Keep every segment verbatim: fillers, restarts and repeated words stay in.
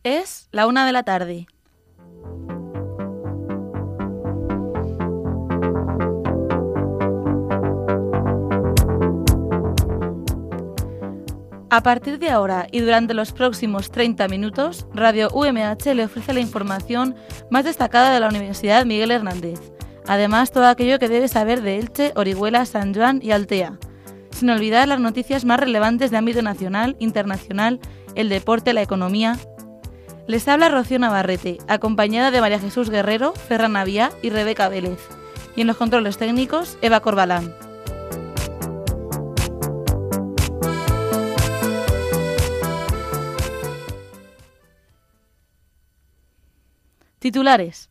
Es la una de la tarde. A partir de ahora y durante los próximos treinta minutos, Radio U M H le ofrece la información más destacada de la Universidad Miguel Hernández. Además, todo aquello que debe saber de Elche, Orihuela, San Joan y Altea. Sin olvidar las noticias más relevantes de ámbito nacional, internacional, el deporte, la economía. Les habla Rocío Navarrete, acompañada de María Jesús Guerrero, Ferran Naviá y Rebeca Vélez. Y en los controles técnicos, Eva Corbalán. Titulares.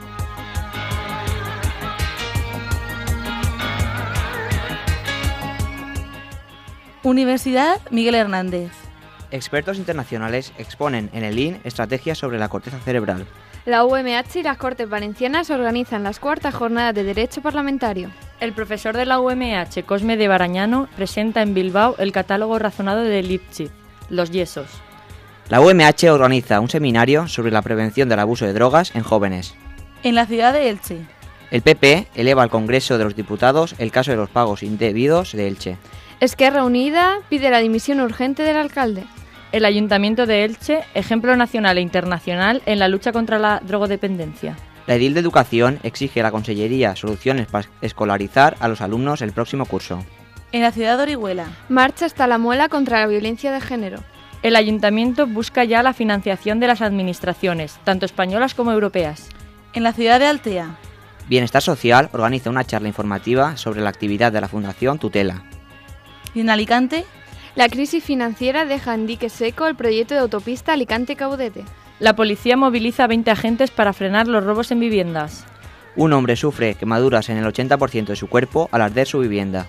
Universidad Miguel Hernández. Expertos internacionales exponen en el I N estrategias sobre la corteza cerebral. La U M H y las Cortes Valencianas organizan las cuartas jornadas de Derecho Parlamentario. El profesor de la U M H, Cosme de Barañano, presenta en Bilbao el catálogo razonado de Lipschitz, los yesos. La U M H organiza un seminario sobre la prevención del abuso de drogas en jóvenes. En la ciudad de Elche. El P P eleva al Congreso de los Diputados el caso de los pagos indebidos de Elche. Esquerra Unida pide la dimisión urgente del alcalde. El Ayuntamiento de Elche, ejemplo nacional e internacional en la lucha contra la drogodependencia. La edil de Educación exige a la Consellería soluciones para escolarizar a los alumnos el próximo curso. En la ciudad de Orihuela. Marcha hasta la muela contra la violencia de género. El Ayuntamiento busca ya la financiación de las administraciones, tanto españolas como europeas. En la ciudad de Altea. Bienestar Social organiza una charla informativa sobre la actividad de la Fundación Tutela. Y en Alicante. La crisis financiera deja en dique seco el proyecto de autopista Alicante-Caudete. La policía moviliza a veinte agentes para frenar los robos en viviendas. Un hombre sufre quemaduras en el ochenta por ciento de su cuerpo al arder su vivienda.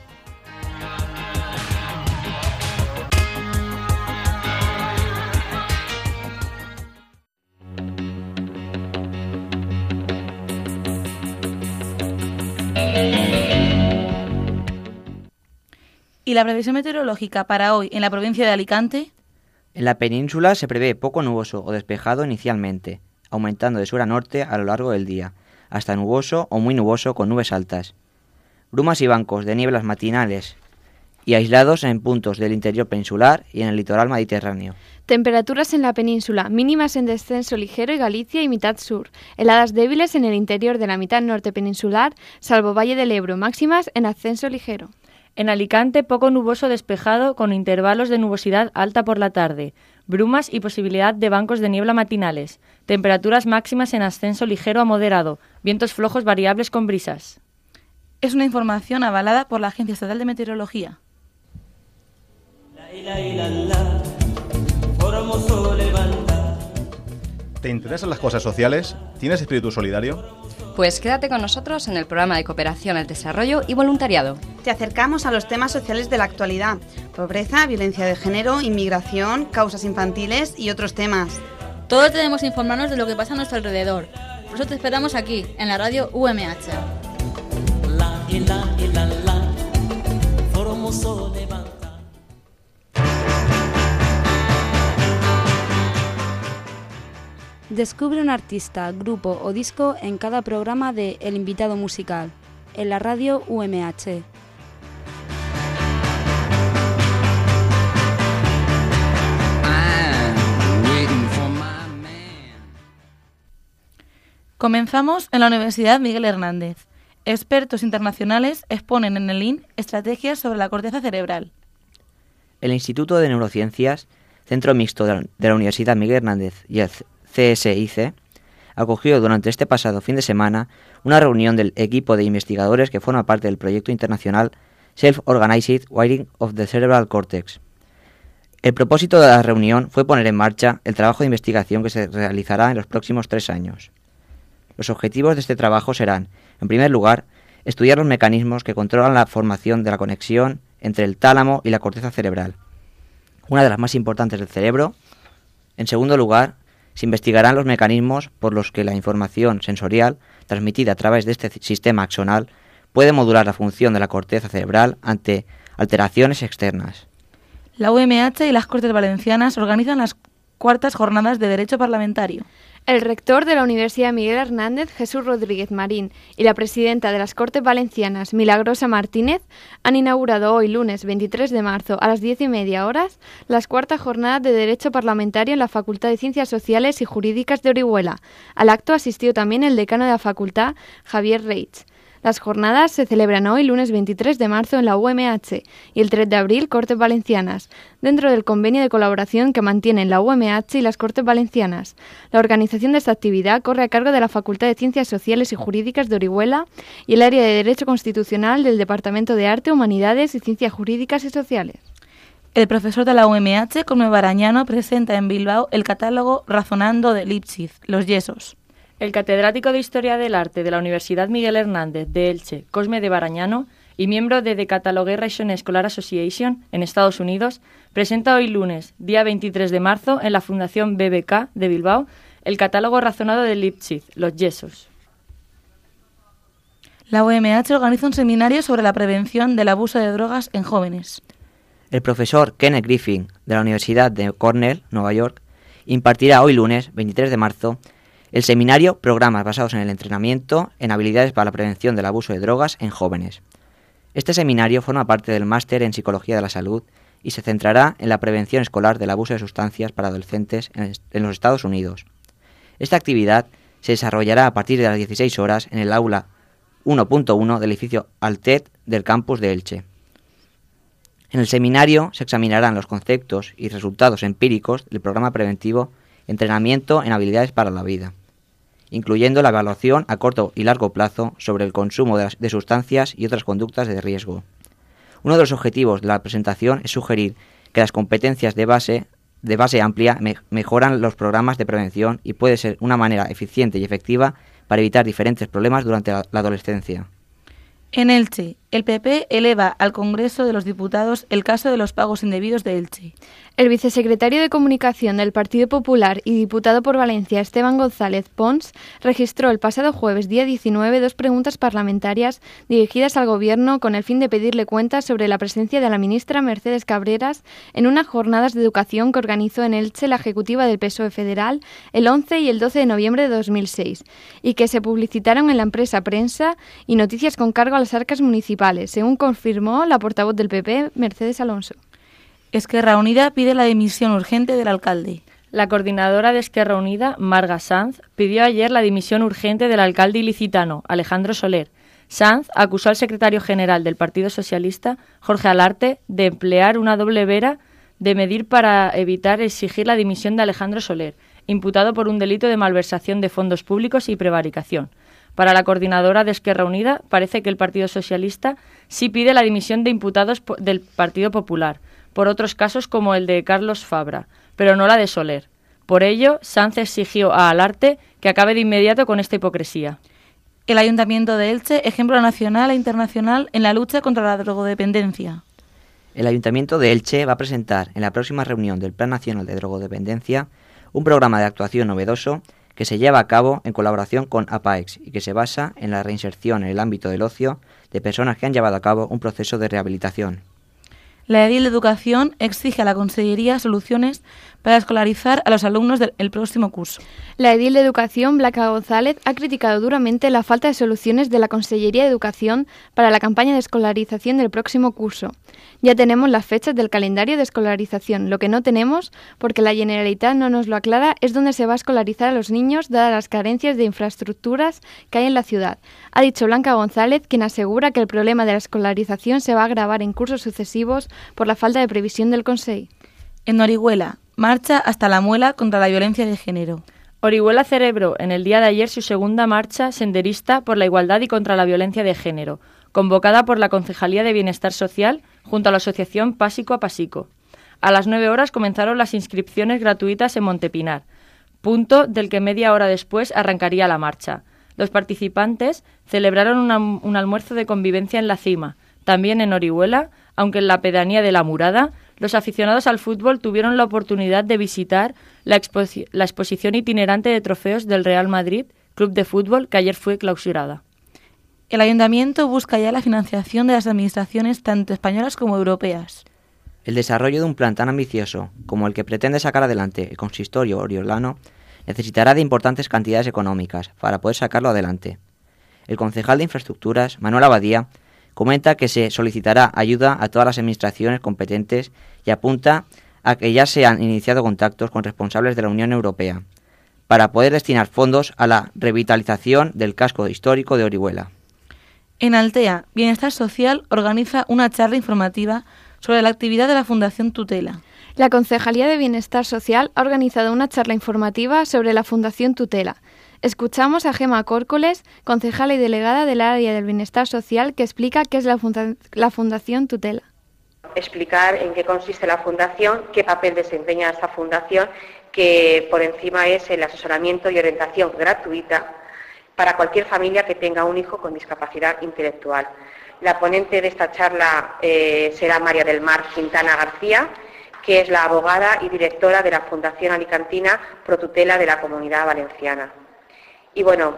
¿Y la previsión meteorológica para hoy en la provincia de Alicante? En la península se prevé poco nuboso o despejado inicialmente, aumentando de sur a norte a lo largo del día, hasta nuboso o muy nuboso con nubes altas. Brumas y bancos de nieblas matinales y aislados en puntos del interior peninsular y en el litoral mediterráneo. Temperaturas en la península, mínimas en descenso ligero y Galicia y mitad sur. Heladas débiles en el interior de la mitad norte peninsular, salvo Valle del Ebro, máximas en ascenso ligero. En Alicante, poco nuboso despejado con intervalos de nubosidad alta por la tarde, brumas y posibilidad de bancos de niebla matinales, temperaturas máximas en ascenso ligero a moderado, vientos flojos variables con brisas. Es una información avalada por la Agencia Estatal de Meteorología. ¿Te interesan las cosas sociales? ¿Tienes espíritu solidario? Pues quédate con nosotros en el programa de cooperación al desarrollo y voluntariado. Te acercamos a los temas sociales de la actualidad: pobreza, violencia de género, inmigración, causas infantiles y otros temas. Todos debemos informarnos de lo que pasa a nuestro alrededor. Por eso te esperamos aquí, en la radio U M H. Descubre un artista, grupo o disco en cada programa de El Invitado Musical, en la radio U M H. Comenzamos en la Universidad Miguel Hernández. Expertos internacionales exponen en el I N estrategias sobre la corteza cerebral. El Instituto de Neurociencias, Centro Mixto de la Universidad Miguel Hernández y el C S I C, acogió durante este pasado fin de semana una reunión del equipo de investigadores que forma parte del proyecto internacional Self-Organized Wiring of the Cerebral Cortex. El propósito de la reunión fue poner en marcha el trabajo de investigación que se realizará en los próximos tres años. Los objetivos de este trabajo serán, en primer lugar, estudiar los mecanismos que controlan la formación de la conexión entre el tálamo y la corteza cerebral, una de las más importantes del cerebro. En segundo lugar, se investigarán los mecanismos por los que la información sensorial transmitida a través de este sistema axonal puede modular la función de la corteza cerebral ante alteraciones externas. La U M H y las Cortes Valencianas organizan las cuartas jornadas de Derecho Parlamentario. El rector de la Universidad Miguel Hernández, Jesús Rodríguez Marín, y la presidenta de las Cortes Valencianas, Milagrosa Martínez, han inaugurado hoy, lunes veintitrés de marzo, a las diez y media horas, las cuartas jornadas de Derecho Parlamentario en la Facultad de Ciencias Sociales y Jurídicas de Orihuela. Al acto asistió también el decano de la facultad, Javier Reitz. Las jornadas se celebran hoy, lunes veintitrés de marzo, en la U M H y el tres de abril, Cortes Valencianas, dentro del convenio de colaboración que mantienen la U M H y las Cortes Valencianas. La organización de esta actividad corre a cargo de la Facultad de Ciencias Sociales y Jurídicas de Orihuela y el área de Derecho Constitucional del Departamento de Arte, Humanidades y Ciencias Jurídicas y Sociales. El profesor de la U M H, Cosme Barañano, presenta en Bilbao el catálogo Razonando de Lipschitz, Los Yesos. El catedrático de Historia del Arte de la Universidad Miguel Hernández de Elche, Cosme de Barañano, y miembro de The Cataloguation Scholar Association en Estados Unidos, presenta hoy lunes, día veintitrés de marzo, en la Fundación B B K de Bilbao, el catálogo razonado de Lipschitz, Los Yesos. La U M H organiza un seminario sobre la prevención del abuso de drogas en jóvenes. El profesor Kenneth Griffin, de la Universidad de Cornell, Nueva York, impartirá hoy lunes, veintitrés de marzo, el seminario Programas basados en el entrenamiento en habilidades para la prevención del abuso de drogas en jóvenes. Este seminario forma parte del máster en Psicología de la Salud y se centrará en la prevención escolar del abuso de sustancias para adolescentes en los Estados Unidos. Esta actividad se desarrollará a partir de las dieciséis horas en el aula uno punto uno del edificio Altet del campus de Elche. En el seminario se examinarán los conceptos y resultados empíricos del programa preventivo Entrenamiento en habilidades para la vida, incluyendo la evaluación a corto y largo plazo sobre el consumo de, las, de sustancias y otras conductas de riesgo. Uno de los objetivos de la presentación es sugerir que las competencias de base, de base amplia me, mejoran los programas de prevención y puede ser una manera eficiente y efectiva para evitar diferentes problemas durante la, la adolescencia. En Elche, el P P eleva al Congreso de los Diputados el caso de los pagos indebidos de Elche. El vicesecretario de Comunicación del Partido Popular y diputado por Valencia, Esteban González Pons, registró el pasado jueves, día diecinueve, dos preguntas parlamentarias dirigidas al Gobierno con el fin de pedirle cuentas sobre la presencia de la ministra Mercedes Cabreras en unas jornadas de educación que organizó en Elche la Ejecutiva del P S O E federal el once y el doce de noviembre de dos mil seis y que se publicitaron en la empresa Prensa y Noticias con cargo a las arcas municipales, según confirmó la portavoz del P P, Mercedes Alonso. Esquerra Unida pide la dimisión urgente del alcalde. La coordinadora de Esquerra Unida, Marga Sanz, pidió ayer la dimisión urgente del alcalde ilicitano, Alejandro Soler. Sanz acusó al secretario general del Partido Socialista, Jorge Alarte, de emplear una doble vara de medir para evitar exigir la dimisión de Alejandro Soler, imputado por un delito de malversación de fondos públicos y prevaricación. Para la coordinadora de Esquerra Unida, parece que el Partido Socialista sí pide la dimisión de imputados del Partido Popular, por otros casos como el de Carlos Fabra, pero no la de Soler. Por ello, Sanz exigió a Alarte que acabe de inmediato con esta hipocresía. El Ayuntamiento de Elche, ejemplo nacional e internacional en la lucha contra la drogodependencia. El Ayuntamiento de Elche va a presentar en la próxima reunión del Plan Nacional de Drogodependencia un programa de actuación novedoso que se lleva a cabo en colaboración con APAEX y que se basa en la reinserción en el ámbito del ocio de personas que han llevado a cabo un proceso de rehabilitación. La Edil de Educación exige a la Consellería soluciones para escolarizar a los alumnos del el próximo curso. La Edil de Educación, Blanca González, ha criticado duramente la falta de soluciones de la Consellería de Educación para la campaña de escolarización del próximo curso. Ya tenemos las fechas del calendario de escolarización. Lo que no tenemos, porque la Generalitat no nos lo aclara, es dónde se va a escolarizar a los niños, dadas las carencias de infraestructuras que hay en la ciudad. Ha dicho Blanca González, quien asegura que el problema de la escolarización se va a agravar en cursos sucesivos por la falta de previsión del Consell. En Orihuela, marcha hasta la muela contra la violencia de género. Orihuela celebró en el día de ayer su segunda marcha senderista por la igualdad y contra la violencia de género, convocada por la Concejalía de Bienestar Social junto a la asociación Pasico a Pasico. A las nueve horas comenzaron las inscripciones gratuitas en Montepinar, punto del que media hora después arrancaría la marcha. Los participantes celebraron una, un almuerzo de convivencia en la cima. También en Orihuela, aunque en la pedanía de La Murada, los aficionados al fútbol tuvieron la oportunidad de visitar la, expo- la exposición itinerante de trofeos del Real Madrid, club de fútbol, que ayer fue clausurada. El Ayuntamiento busca ya la financiación de las administraciones tanto españolas como europeas. El desarrollo de un plan tan ambicioso como el que pretende sacar adelante el consistorio oriolano necesitará de importantes cantidades económicas para poder sacarlo adelante. El concejal de Infraestructuras, Manuel Abadía, comenta que se solicitará ayuda a todas las administraciones competentes y apunta a que ya se han iniciado contactos con responsables de la Unión Europea para poder destinar fondos a la revitalización del casco histórico de Orihuela. En Altea, Bienestar Social organiza una charla informativa sobre la actividad de la Fundación Tutela. La Concejalía de Bienestar Social ha organizado una charla informativa sobre la Fundación Tutela. Escuchamos a Gema Córcoles, concejala y delegada del área del Bienestar Social, que explica qué es la, funda- la Fundación Tutela. Explicar en qué consiste la Fundación, qué papel desempeña esta Fundación, que por encima es el asesoramiento y orientación gratuita para cualquier familia que tenga un hijo con discapacidad intelectual. La ponente de esta charla eh, será María del Mar Quintana García, que es la abogada y directora de la Fundación Alicantina Pro Tutela de la Comunidad Valenciana. Y bueno,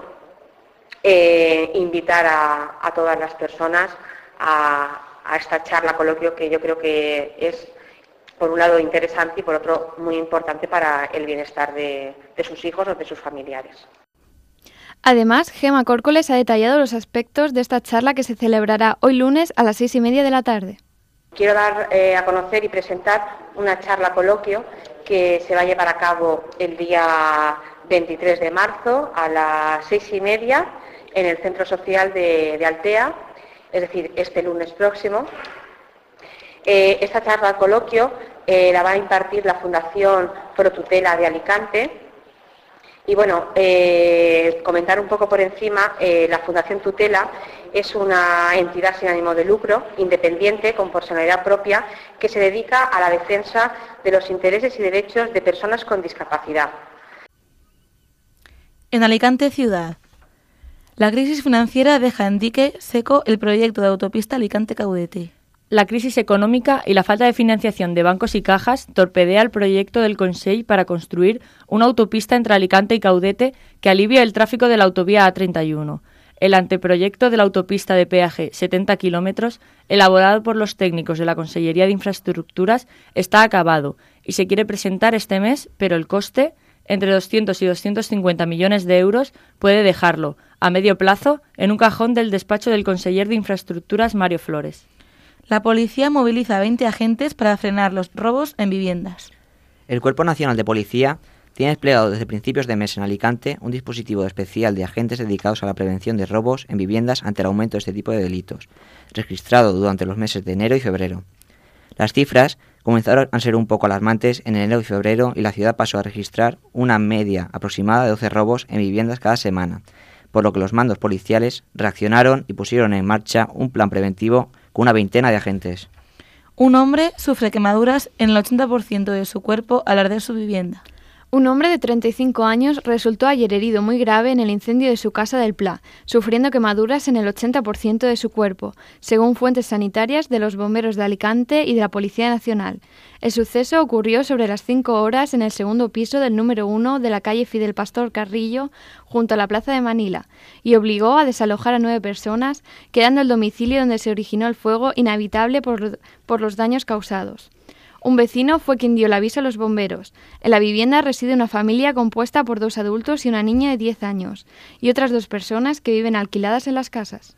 eh, invitar a, a todas las personas a, a esta charla coloquio, que yo creo que es, por un lado, interesante y por otro, muy importante para el bienestar de, de sus hijos o de sus familiares. Además, Gema Córcoles ha detallado los aspectos de esta charla que se celebrará hoy lunes a las seis y media de la tarde. Quiero dar eh, a conocer y presentar una charla coloquio que se va a llevar a cabo el día veintitrés de marzo a las seis y media en el Centro Social de, de Altea, es decir, este lunes próximo. Eh, esta charla coloquio eh, la va a impartir la Fundación Pro Tutela de Alicante. Y bueno, eh, comentar un poco por encima, eh, la Fundación Tutela es una entidad sin ánimo de lucro, independiente, con personalidad propia, que se dedica a la defensa de los intereses y derechos de personas con discapacidad. En Alicante Ciudad, la crisis financiera deja en dique seco el proyecto de autopista Alicante-Caudete. La crisis económica y la falta de financiación de bancos y cajas torpedea el proyecto del Consell para construir una autopista entre Alicante y Caudete que alivie el tráfico de la autovía A treinta y uno. El anteproyecto de la autopista de peaje setenta kilómetros, elaborado por los técnicos de la Consellería de Infraestructuras, está acabado y se quiere presentar este mes, pero el coste, entre doscientos y doscientos cincuenta millones de euros, puede dejarlo, a medio plazo, en un cajón del despacho del conseller de Infraestructuras, Mario Flores. La policía moviliza a veinte agentes para frenar los robos en viviendas. El Cuerpo Nacional de Policía tiene desplegado desde principios de mes en Alicante un dispositivo especial de agentes dedicados a la prevención de robos en viviendas ante el aumento de este tipo de delitos, registrado durante los meses de enero y febrero. Las cifras comenzaron a ser un poco alarmantes en enero y febrero y la ciudad pasó a registrar una media aproximada de doce robos en viviendas cada semana, por lo que los mandos policiales reaccionaron y pusieron en marcha un plan preventivo con una veintena de agentes. Un hombre sufre quemaduras en el ochenta por ciento de su cuerpo al arder su vivienda. Un hombre de treinta y cinco años resultó ayer herido muy grave en el incendio de su casa del Pla, sufriendo quemaduras en el ochenta por ciento de su cuerpo, según fuentes sanitarias de los bomberos de Alicante y de la Policía Nacional. El suceso ocurrió sobre las cinco horas en el segundo piso del número uno de la calle Fidel Pastor Carrillo, junto a la Plaza de Manila, y obligó a desalojar a nueve personas, quedando el domicilio donde se originó el fuego inhabitable por, por los daños causados. Un vecino fue quien dio el aviso a los bomberos. En la vivienda reside una familia compuesta por dos adultos y una niña de diez años, y otras dos personas que viven alquiladas en las casas.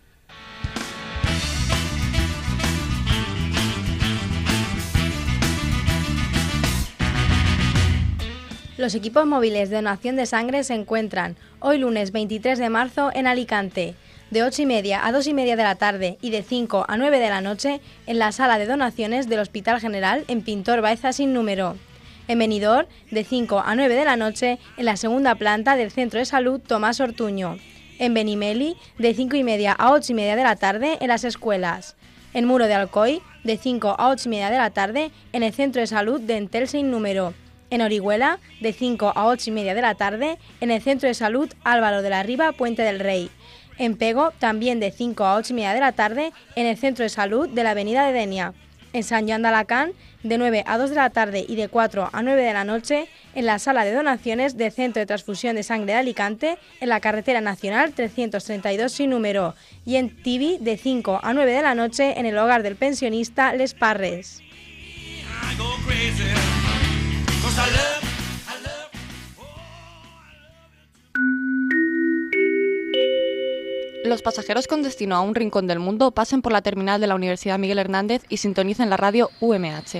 Los equipos móviles de donación de sangre se encuentran hoy lunes veintitrés de marzo en Alicante, de ocho y media a dos y media de la tarde y de cinco a nueve de la noche en la sala de donaciones del Hospital General en Pintor Baeza sin número. En Benidorm, de cinco a nueve de la noche en la segunda planta del Centro de Salud Tomás Ortuño. En Benimeli, de cinco y media a ocho y media de la tarde en las escuelas. En Muro de Alcoy, de cinco a ocho y media de la tarde en el Centro de Salud de Entel sin número. En Orihuela, de cinco a ocho y media de la tarde en el Centro de Salud Álvaro de la Riva Puente del Rey. En Pego, también de cinco a ocho y media de la tarde, en el Centro de Salud de la Avenida de Denia. En San Joan de Alacant, de nueve a dos de la tarde y de cuatro a nueve de la noche, en la sala de donaciones del Centro de Transfusión de Sangre de Alicante, en la Carretera Nacional trescientos treinta y dos sin número. Y en Tibi, de cinco a nueve de la noche, en el Hogar del Pensionista Les Parres. Los pasajeros con destino a un rincón del mundo pasen por la terminal de la Universidad Miguel Hernández y sintonicen la radio U M H.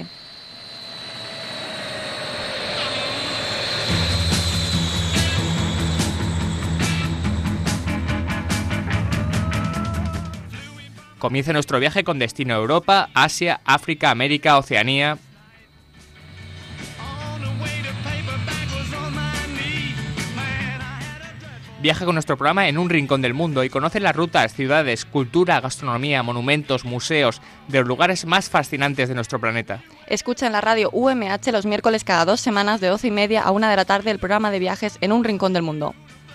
Comienza nuestro viaje con destino a Europa, Asia, África, América, Oceanía. Viaja con nuestro programa en un rincón del mundo y conoce las rutas, ciudades, cultura, gastronomía, monumentos, museos, de los lugares más fascinantes de nuestro planeta. Escucha en la radio U M H los miércoles cada dos semanas de doce y media a una de la tarde el programa de viajes en un rincón del mundo.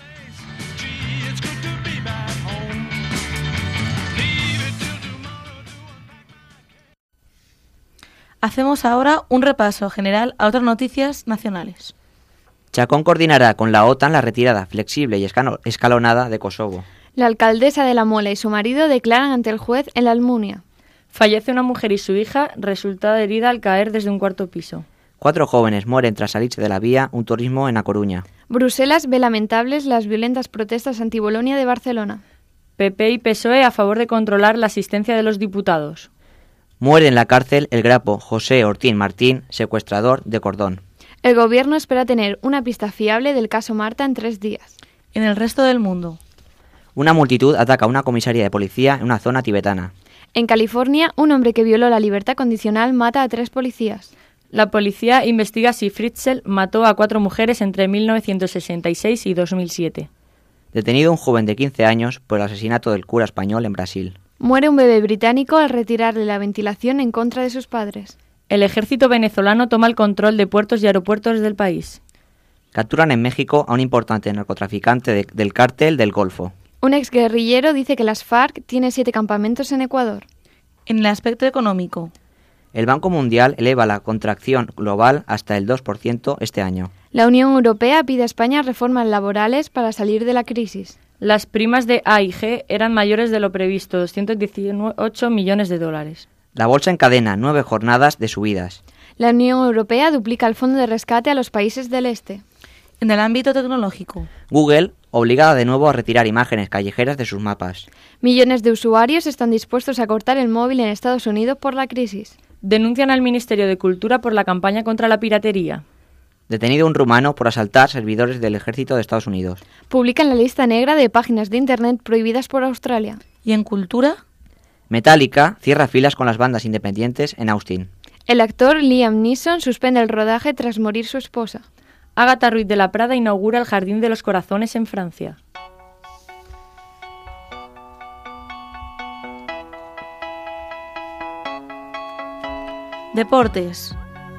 Hacemos ahora un repaso general a otras noticias nacionales. Chacón coordinará con la OTAN la retirada flexible y escalonada de Kosovo. La alcaldesa de La Muela y su marido declaran ante el juez en la Almunia. Fallece una mujer y su hija, resultada herida al caer desde un cuarto piso. Cuatro jóvenes mueren tras salirse de la vía un turismo en A Coruña. Bruselas ve lamentables las violentas protestas anti-Bolonia de Barcelona. P P y P S O E a favor de controlar la asistencia de los diputados. Muere en la cárcel el grapo José Ortín Martín, secuestrador de Cordón. El gobierno espera tener una pista fiable del caso Marta en tres días. En el resto del mundo. Una multitud ataca a una comisaría de policía en una zona tibetana. En California, un hombre que violó la libertad condicional mata a tres policías. La policía investiga si Fritzl mató a cuatro mujeres entre mil novecientos sesenta y seis y dos mil siete. Detenido un joven de quince años por el asesinato del cura español en Brasil. Muere un bebé británico al retirarle la ventilación en contra de sus padres. El ejército venezolano toma el control de puertos y aeropuertos del país. Capturan en México a un importante narcotraficante de, del cártel del Golfo. Un exguerrillero dice que las FARC tiene siete campamentos en Ecuador. En el aspecto económico. El Banco Mundial eleva la contracción global hasta el dos por ciento este año. La Unión Europea pide a España reformas laborales para salir de la crisis. Las primas de A y G eran mayores de lo previsto, doscientos dieciocho millones de dólares. La bolsa encadena nueve jornadas de subidas. La Unión Europea duplica el fondo de rescate a los países del este. En el ámbito tecnológico. Google, obligada de nuevo a retirar imágenes callejeras de sus mapas. Millones de usuarios están dispuestos a cortar el móvil en Estados Unidos por la crisis. Denuncian al Ministerio de Cultura por la campaña contra la piratería. Detenido un rumano por asaltar servidores del ejército de Estados Unidos. Publican la lista negra de páginas de Internet prohibidas por Australia. ¿Y en cultura? Metallica cierra filas con las bandas independientes en Austin. El actor Liam Neeson suspende el rodaje tras morir su esposa. Ágata Ruiz de la Prada inaugura el Jardín de los Corazones en Francia. Deportes.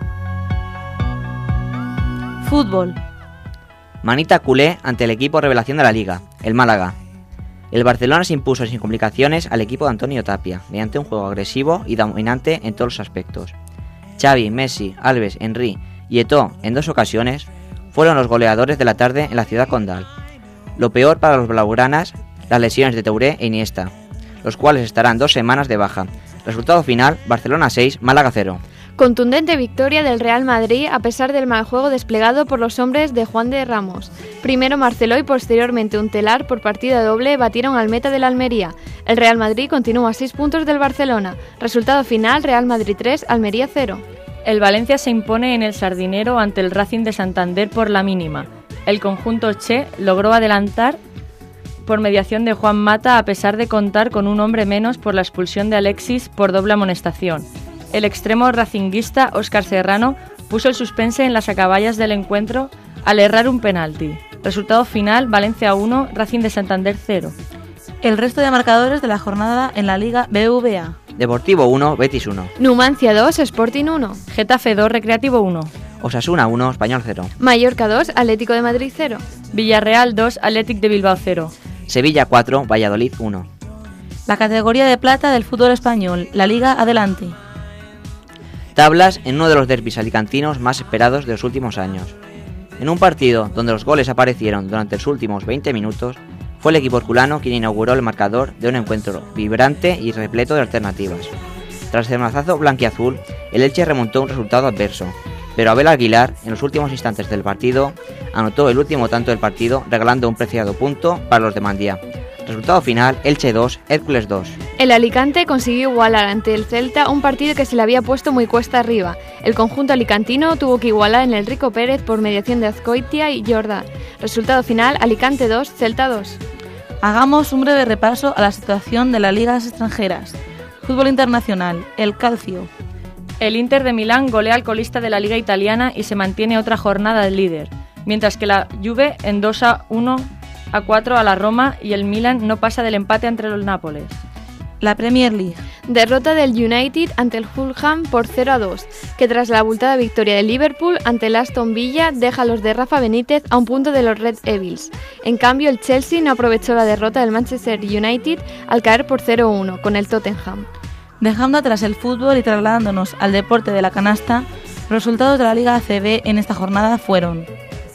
Fútbol. Manita culé ante el equipo revelación de la Liga, el Málaga. El Barcelona se impuso sin complicaciones al equipo de Antonio Tapia, mediante un juego agresivo y dominante en todos los aspectos. Xavi, Messi, Alves, Henry y Eto'o, en dos ocasiones, fueron los goleadores de la tarde en la ciudad condal. Lo peor para los blaugranas, las lesiones de Touré e Iniesta, los cuales estarán dos semanas de baja. Resultado final, Barcelona seis, Málaga cero. Contundente victoria del Real Madrid a pesar del mal juego desplegado por los hombres de Juan de Ramos. Primero Marceló y posteriormente un telar por partida doble batieron al meta de la Almería. El Real Madrid continúa a seis puntos del Barcelona. Resultado final, Real Madrid tres, Almería cero. El Valencia se impone en el Sardinero ante el Racing de Santander por la mínima. El conjunto Che logró adelantar por mediación de Juan Mata a pesar de contar con un hombre menos por la expulsión de Alexis por doble amonestación. El extremo racinguista Óscar Serrano puso el suspense en las acaballas del encuentro al errar un penalti. Resultado final, Valencia uno, Racing de Santander cero. El resto de marcadores de la jornada en la Liga B B V A. Deportivo uno, Betis uno. Numancia dos, Sporting uno. Getafe dos, Recreativo uno. Osasuna uno, Español cero. Mallorca dos, Atlético de Madrid cero. Villarreal dos, Athletic de Bilbao cero. Sevilla cuatro, Valladolid uno. La categoría de plata del fútbol español, la Liga Adelante. Tablas en uno de los derbis alicantinos más esperados de los últimos años. En un partido donde los goles aparecieron durante los últimos veinte minutos, fue el equipo herculano quien inauguró el marcador de un encuentro vibrante y repleto de alternativas. Tras el mazazo blanquiazul, el Elche remontó un resultado adverso, pero Abel Aguilar, en los últimos instantes del partido, anotó el último tanto del partido, regalando un preciado punto para los de Mandía. Resultado final, Elche dos, Hércules dos. El Alicante consiguió igualar ante el Celta un partido que se le había puesto muy cuesta arriba. El conjunto alicantino tuvo que igualar en el Rico Pérez por mediación de Azcoitia y Jordá. Resultado final, Alicante dos, Celta dos. Hagamos un breve repaso a la situación de las ligas extranjeras. Fútbol internacional, el Calcio. El Inter de Milán golea al colista de la Liga Italiana y se mantiene otra jornada de líder, mientras que la Juve endosa uno a cuatro a la Roma y el Milan no pasa del empate entre los Nápoles. La Premier League. Derrota del United ante el Fulham por cero a dos, que tras la abultada victoria del Liverpool ante el Aston Villa deja a los de Rafa Benítez a un punto de los Red Devils. En cambio, el Chelsea no aprovechó la derrota del Manchester United al caer por cero a uno con el Tottenham. Dejando atrás el fútbol y trasladándonos al deporte de la canasta, los resultados de la Liga A C B en esta jornada fueron: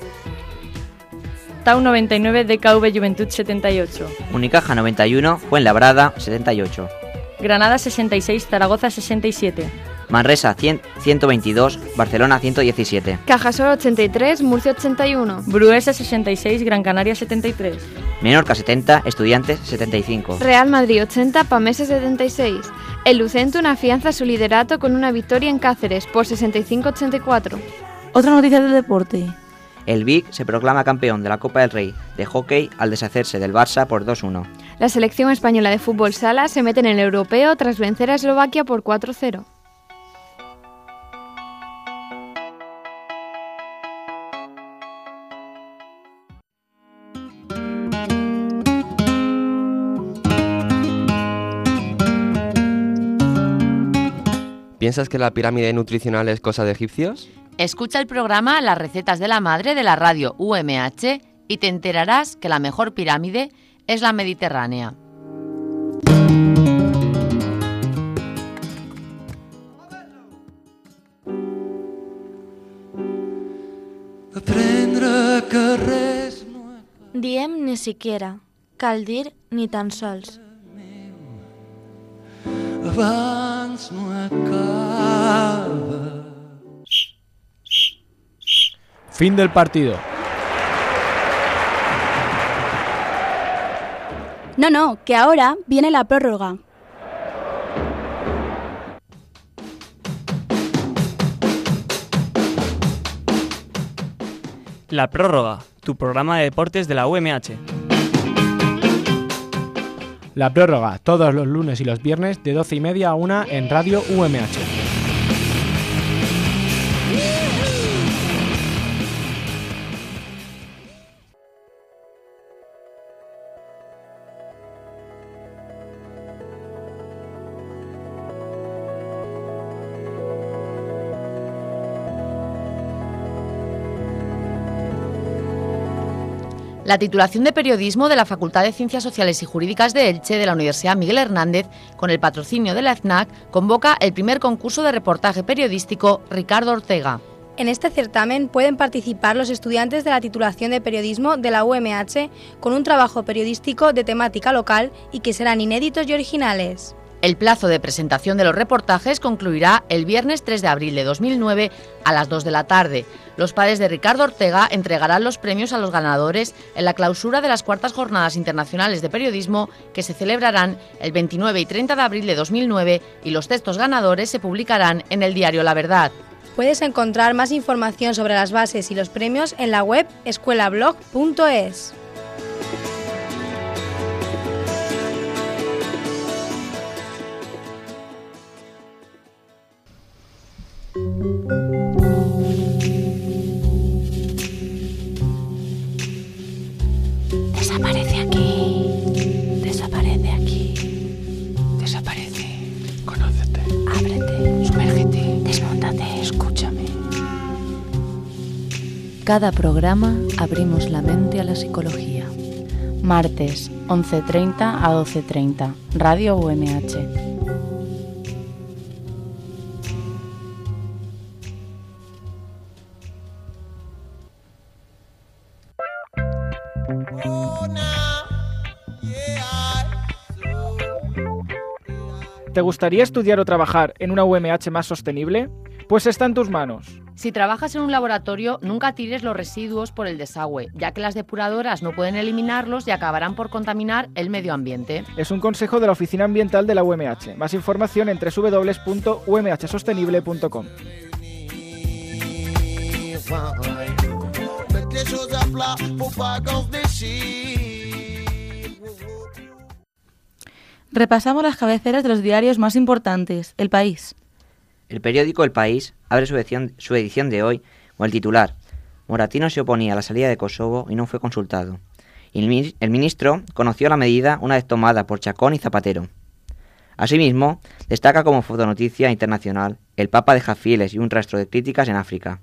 Tau noventa y nueve, D K V Juventud setenta y ocho. Unicaja noventa y uno, Fuenlabrada setenta y ocho. Granada sesenta y seis, Zaragoza sesenta y siete. Manresa cien, ciento veintidós, Barcelona ciento diecisiete. Cajasol ochenta y tres, Murcia ochenta y uno. Bruesa sesenta y seis, Gran Canaria setenta y tres. Menorca setenta, Estudiantes setenta y cinco. Real Madrid ochenta, Pamesa setenta y seis. El Lucentum afianza su liderato con una victoria en Cáceres por sesenta y cinco a ochenta y cuatro. Otra noticia del deporte. El Vic se proclama campeón de la Copa del Rey de hockey al deshacerse del Barça por dos uno. La selección española de fútbol sala se mete en el europeo tras vencer a Eslovaquia por cuatro cero. ¿Piensas que la pirámide nutricional es cosa de egipcios? Escucha el programa Las recetas de la madre de la radio U M H y te enterarás que la mejor pirámide es la mediterránea. Diem ni siquiera, cal dir ni tan sols. Abans no acaba. Fin del partido. No, no, que ahora viene la prórroga. La prórroga, tu programa de deportes de la U M H. La prórroga, todos los lunes y los viernes de doce y media a una en Radio U M H. La titulación de periodismo de la Facultad de Ciencias Sociales y Jurídicas de Elche de la Universidad Miguel Hernández, con el patrocinio de la F N A C, convoca el primer concurso de reportaje periodístico Ricardo Ortega. En este certamen pueden participar los estudiantes de la titulación de periodismo de la U M H con un trabajo periodístico de temática local y que serán inéditos y originales. El plazo de presentación de los reportajes concluirá el viernes tres de abril de dos mil nueve a las dos de la tarde. Los padres de Ricardo Ortega entregarán los premios a los ganadores en la clausura de las cuartas Jornadas Internacionales de Periodismo que se celebrarán el veintinueve y treinta de abril de dos mil nueve y los textos ganadores se publicarán en el diario La Verdad. Puedes encontrar más información sobre las bases y los premios en la web escuelablog punto es. Desaparece aquí, desaparece aquí, desaparece, conócete, ábrete, sumérgete, desmóntate, escúchame. Cada programa abrimos la mente a la psicología. Martes, once treinta a doce treinta, Radio U M H. ¿Te gustaría estudiar o trabajar en una U M H más sostenible? Pues está en tus manos. Si trabajas en un laboratorio, nunca tires los residuos por el desagüe, ya que las depuradoras no pueden eliminarlos y acabarán por contaminar el medio ambiente. Es un consejo de la Oficina Ambiental de la U M H. Más información en doble u doble u doble u punto u m h sostenible punto com. Repasamos las cabeceras de los diarios más importantes. El País. El periódico El País abre su edición, su edición de hoy con el titular: Moratino se oponía a la salida de Kosovo y no fue consultado. Y el, el ministro conoció la medida una vez tomada por Chacón y Zapatero. Asimismo, destaca como fotonoticia internacional: el Papa deja fieles y un rastro de críticas en África.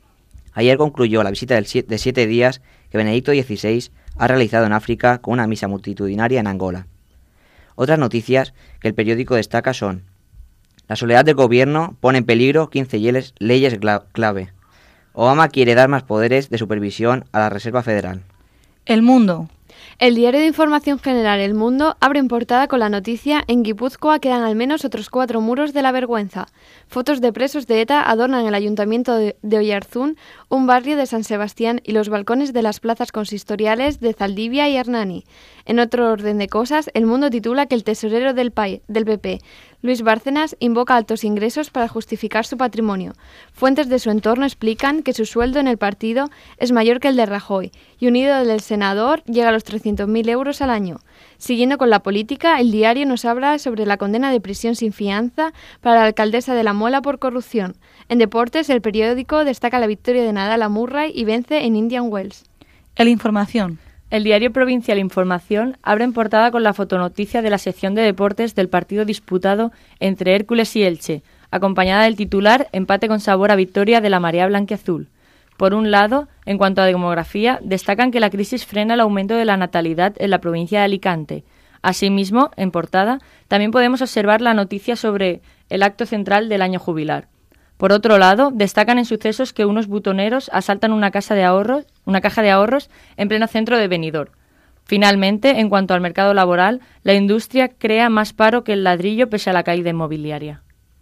Ayer concluyó la visita del siete, de siete días que Benedicto dieciséis ha realizado en África con una misa multitudinaria en Angola. Otras noticias que el periódico destaca son: la soledad del gobierno pone en peligro quince leyes clave. Obama quiere dar más poderes de supervisión a la Reserva Federal. El Mundo. El diario de información general El Mundo abre en portada con la noticia: en Guipúzcoa quedan al menos otros cuatro muros de la vergüenza. Fotos de presos de ETA adornan el ayuntamiento de, de Oyarzún, un barrio de San Sebastián y los balcones de las plazas consistoriales de Zaldivia y Hernani. En otro orden de cosas, El Mundo titula que el tesorero del, P A I, del P P, Luis Bárcenas, invoca altos ingresos para justificar su patrimonio. Fuentes de su entorno explican que su sueldo en el partido es mayor que el de Rajoy y unido al del senador llega a los trescientos mil euros al año. Siguiendo con la política, el diario nos habla sobre la condena de prisión sin fianza para la alcaldesa de La Muela por corrupción. En deportes, el periódico destaca la victoria de Nadal a Murray y vence en Indian Wells. El Información. El diario provincial Información abre en portada con la fotonoticia de la sección de deportes del partido disputado entre Hércules y Elche, acompañada del titular: empate con sabor a victoria de la marea blanquiazul. Por un lado, en cuanto a demografía, destacan que la crisis frena el aumento de la natalidad en la provincia de Alicante. Asimismo, en portada, también podemos observar la noticia sobre el acto central del año jubilar. Por otro lado, destacan en sucesos que unos butoneros asaltan una casa de ahorros, una caja de ahorros en pleno centro de Benidorm. Finalmente, en cuanto al mercado laboral, la industria crea más paro que el ladrillo pese a la caída inmobiliaria.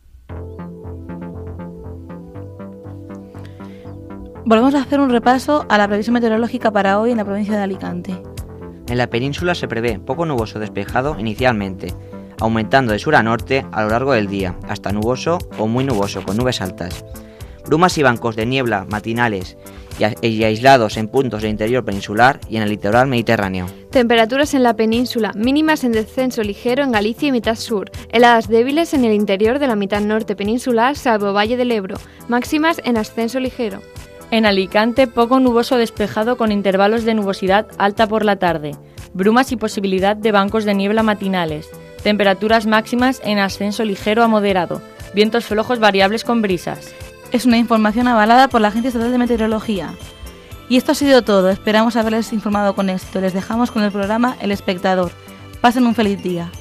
Volvemos a hacer un repaso a la previsión meteorológica para hoy en la provincia de Alicante. En la península se prevé poco nuboso despejado inicialmente, aumentando de sur a norte a lo largo del día, hasta nuboso o muy nuboso, con nubes altas. Brumas y bancos de niebla matinales y, y aislados en puntos del interior peninsular y en el litoral mediterráneo. Temperaturas en la península, mínimas en descenso ligero en Galicia y mitad sur, heladas débiles en el interior de la mitad norte peninsular, salvo Valle del Ebro, máximas en ascenso ligero. En Alicante, poco nuboso despejado con intervalos de nubosidad alta por la tarde, brumas y posibilidad de bancos de niebla matinales. Temperaturas máximas en ascenso ligero a moderado. Vientos flojos variables con brisas. Es una información avalada por la Agencia Estatal de Meteorología. Y esto ha sido todo. Esperamos haberles informado con éxito. Les dejamos con el programa El Espectador. Pasen un feliz día.